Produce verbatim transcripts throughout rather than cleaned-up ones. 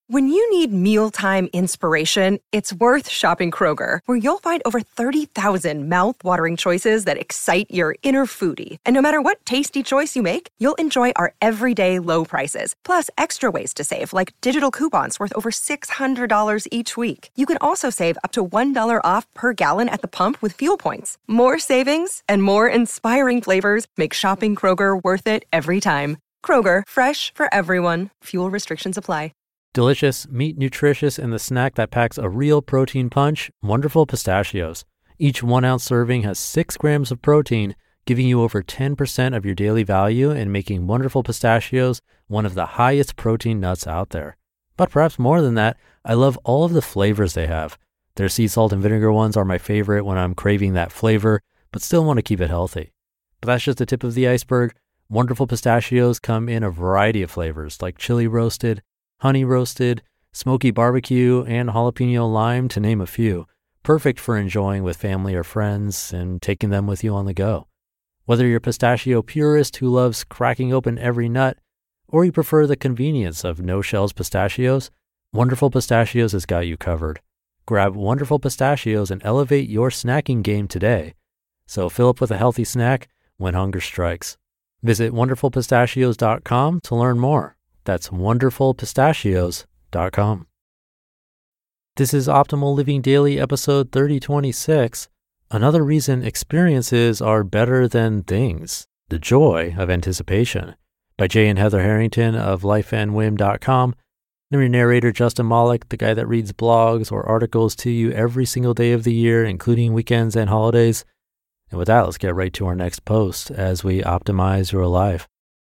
When you need mealtime inspiration, it's worth shopping Kroger, where you'll find over thirty thousand mouth-watering choices that excite your inner foodie. And no matter what tasty choice you make, you'll enjoy our everyday low prices, plus extra ways to save, like digital coupons worth over six hundred dollars each week. You can also save up to one dollar off per gallon at the pump with fuel points. More savings and more inspiring flavors make shopping Kroger worth it every time. Kroger, fresh for everyone. Fuel restrictions apply. Delicious, meat nutritious, and the snack that packs a real protein punch, Wonderful Pistachios. Each one ounce serving has six grams of protein, giving you over ten percent of your daily value and making Wonderful Pistachios one of the highest protein nuts out there. But perhaps more than that, I love all of the flavors they have. Their sea salt and vinegar ones are my favorite when I'm craving that flavor, but still want to keep it healthy. But that's just the tip of the iceberg. Wonderful Pistachios come in a variety of flavors like chili roasted, honey roasted, smoky barbecue, and jalapeno lime, to name a few. Perfect for enjoying with family or friends and taking them with you on the go. Whether you're a pistachio purist who loves cracking open every nut, or you prefer the convenience of no-shells pistachios, Wonderful Pistachios has got you covered. Grab Wonderful Pistachios and elevate your snacking game today. So fill up with a healthy snack when hunger strikes. Visit wonderful pistachios dot com to learn more. That's wonderful pistachios dot com. This is Optimal Living Daily, episode thirty twenty-six. Another reason experiences are better than things. The Joy of Anticipation, by Jay and Heather Harrington of life and whim dot com. I'm your narrator, Justin Malik, the guy that reads blogs or articles to you every single day of the year, including weekends and holidays. And with that, let's get right to our next post as we optimize your life.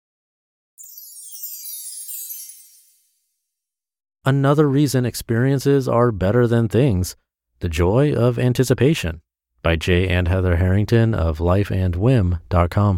Another reason experiences are better than things. The Joy of Anticipation, by Jay and Heather Harrington of life and whim dot com.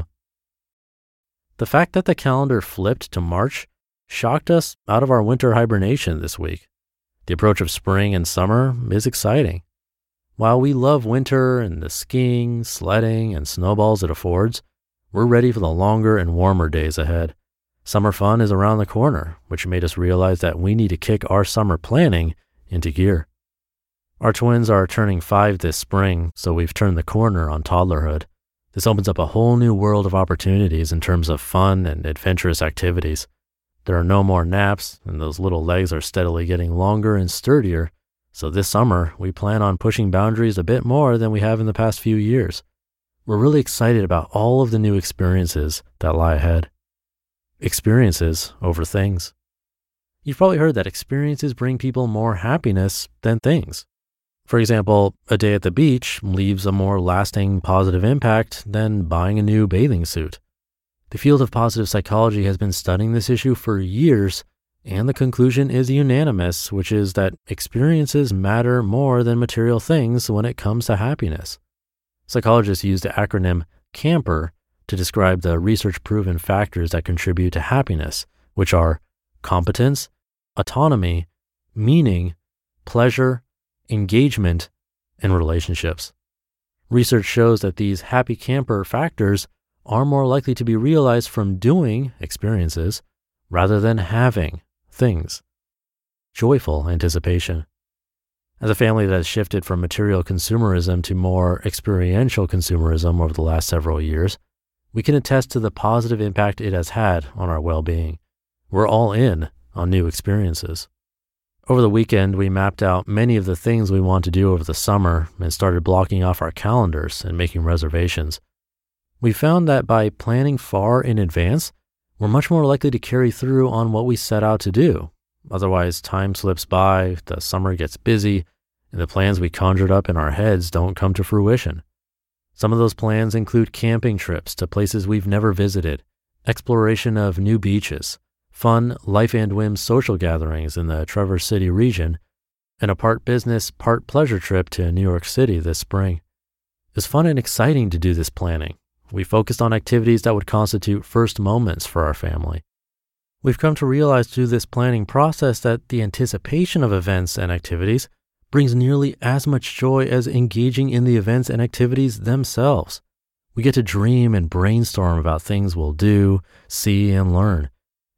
The fact that the calendar flipped to March shocked us out of our winter hibernation this week. The approach of spring and summer is exciting. While we love winter and the skiing, sledding, and snowballs it affords, we're ready for the longer and warmer days ahead. Summer fun is around the corner, which made us realize that we need to kick our summer planning into gear. Our twins are turning five this spring, so we've turned the corner on toddlerhood. This opens up a whole new world of opportunities in terms of fun and adventurous activities. There are no more naps, and those little legs are steadily getting longer and sturdier, so this summer we plan on pushing boundaries a bit more than we have in the past few years. We're really excited about all of the new experiences that lie ahead. Experiences over things. You've probably heard that experiences bring people more happiness than things. For example, a day at the beach leaves a more lasting positive impact than buying a new bathing suit. The field of positive psychology has been studying this issue for years, and the conclusion is unanimous, which is that experiences matter more than material things when it comes to happiness. Psychologists use the acronym CAMPER to describe the research-proven factors that contribute to happiness, which are competence, autonomy, meaning, pleasure, engagement, and relationships. Research shows that these happy camper factors are more likely to be realized from doing experiences rather than having things. Joyful anticipation. As a family that has shifted from material consumerism to more experiential consumerism over the last several years, we can attest to the positive impact it has had on our well-being. We're all in on new experiences. Over the weekend, we mapped out many of the things we want to do over the summer and started blocking off our calendars and making reservations. We found that by planning far in advance, we're much more likely to carry through on what we set out to do. Otherwise, time slips by, the summer gets busy, and the plans we conjured up in our heads don't come to fruition. Some of those plans include camping trips to places we've never visited, exploration of new beaches, fun life and whim social gatherings in the Traverse City region, and a part business, part pleasure trip to New York City this spring. It's fun and exciting to do this planning. We focused on activities that would constitute first moments for our family. We've come to realize through this planning process that the anticipation of events and activities brings nearly as much joy as engaging in the events and activities themselves. We get to dream and brainstorm about things we'll do, see, and learn.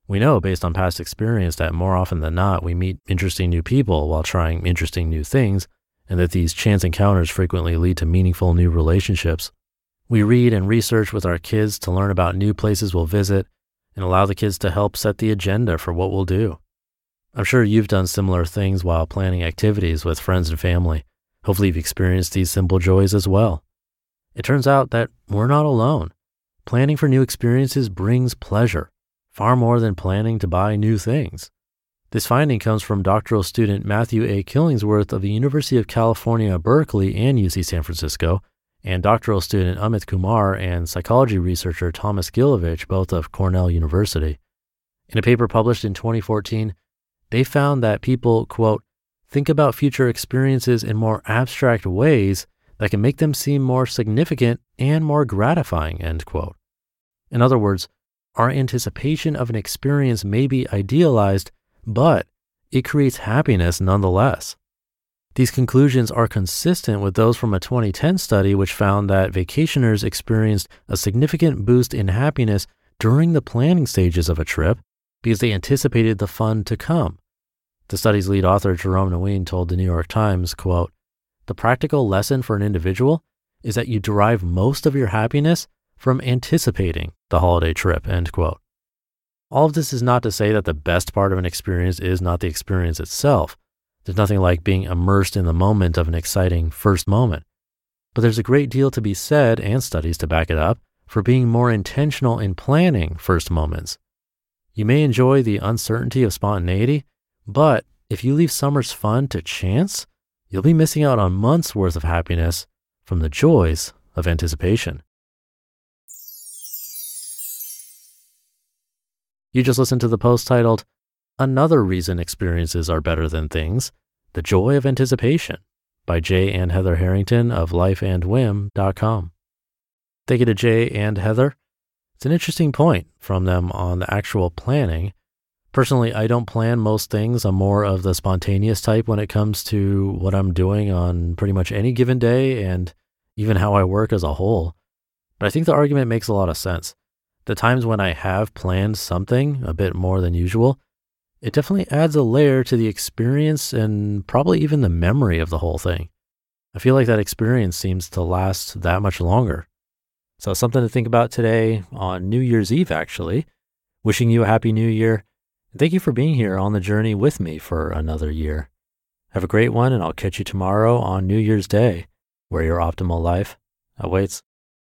We know based on past experience that more often than not, we meet interesting new people while trying interesting new things, and that these chance encounters frequently lead to meaningful new relationships. We read and research with our kids to learn about new places we'll visit and allow the kids to help set the agenda for what we'll do. I'm sure you've done similar things while planning activities with friends and family. Hopefully you've experienced these simple joys as well. It turns out that we're not alone. Planning for new experiences brings pleasure, far more than planning to buy new things. This finding comes from doctoral student Matthew A. Killingsworth of the University of California, Berkeley and U C San Francisco, and doctoral student Amit Kumar and psychology researcher Thomas Gilovich, both of Cornell University. In a paper published in twenty fourteen, they found that people, quote, think about future experiences in more abstract ways that can make them seem more significant and more gratifying, end quote. In other words, our anticipation of an experience may be idealized, but it creates happiness nonetheless. These conclusions are consistent with those from a twenty ten study which found that vacationers experienced a significant boost in happiness during the planning stages of a trip because they anticipated the fun to come. The study's lead author, Jerome Nguyen, told the New York Times, quote, the practical lesson for an individual is that you derive most of your happiness from anticipating the holiday trip, end quote. All of this is not to say that the best part of an experience is not the experience itself. There's nothing like being immersed in the moment of an exciting first moment. But there's a great deal to be said, and studies to back it up, for being more intentional in planning first moments. You may enjoy the uncertainty of spontaneity, but if you leave summer's fun to chance, you'll be missing out on months' worth of happiness from the joys of anticipation. You just listened to the post titled, Another Reason Experiences Are Better Than Things, The Joy of Anticipation, by Jay and Heather Harrington of life and whim dot com. Thank you to Jay and Heather. It's an interesting point from them on the actual planning. Personally, I don't plan most things. I'm more of the spontaneous type when it comes to what I'm doing on pretty much any given day and even how I work as a whole. But I think the argument makes a lot of sense. The times when I have planned something a bit more than usual, it definitely adds a layer to the experience and probably even the memory of the whole thing. I feel like that experience seems to last that much longer. So something to think about today on New Year's Eve, actually. Wishing you a happy new year. Thank you for being here on the journey with me for another year. Have a great one, and I'll catch you tomorrow on New Year's Day, where your optimal life awaits.